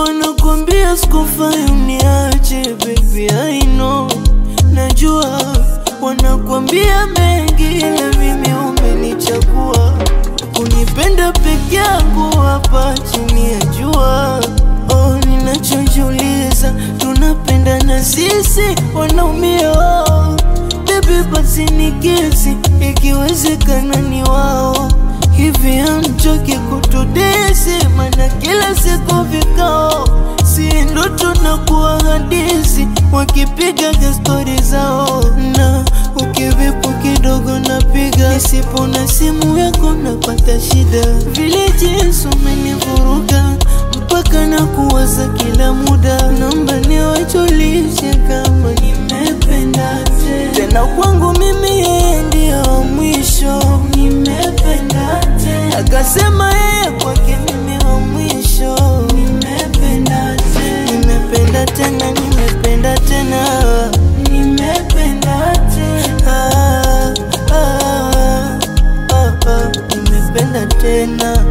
wanakuambia sikufai uniache baby I know. Najua wanakuambia mengi ila mimi umenichagua. Unipenda peke yangu hapa chini ya jua. Oh, ninachojiuliza tunapenda na sisi wanaumia. Baby basi nikisi ikiwezekana ni wao. Hivi hamchoki kutudesi mana kila siku vikao. Si ndo tunakuwa hadithi wakipiga stori zao. Na ukivipo kidogo napiga isipo na simu yako napata shida. Vile jinsi umenivuruga mpaka na kuwaza kila muda. Naomba niwajulishe kama nimependa tena. Kwangu mimi yeye ndio mwisho. Nimependa tena. Akasema yeye kwake mimi wa mwisho. Nimependa tena. Nimependa tena. Nimependa tena. Nimependa tena. Nimependa tena.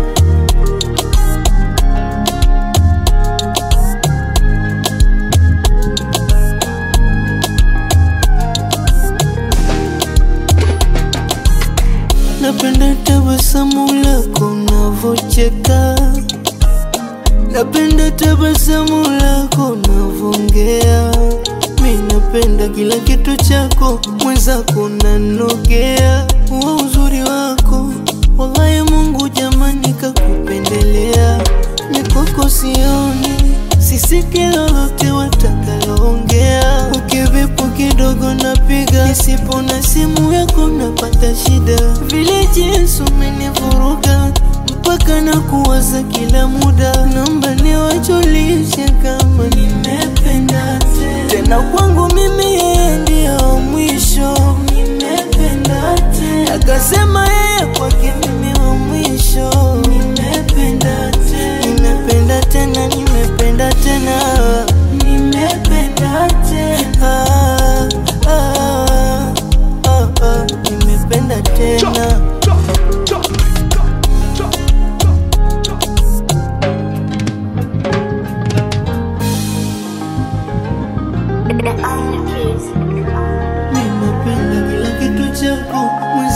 Napenda tabasamu lako unavocheka. Napenda tabasamu lako unavongea. Mimi napenda kila kitu chako mwenzako nanogea. Wa uzuri wako wallahi Mungu jamani kakupendelea. Mikoko sioni sisiki lolote watakaloongea. Ukivipo kidogo napiga isipo na simu yako napata shida. Vile jinsi umenivuruga mpaka na kuwaza kila muda. Naomba niwajulishe kama nimependa tena. Kwangu mimi yeye ndio mwisho. Nimependa tena. Akasema yeye kwake mimi wa mwisho. Nimependa tena. Nimependa tena. Nimependa tena. Nimependa tena. Nimependa tena. Ninapenda kila kitu chako.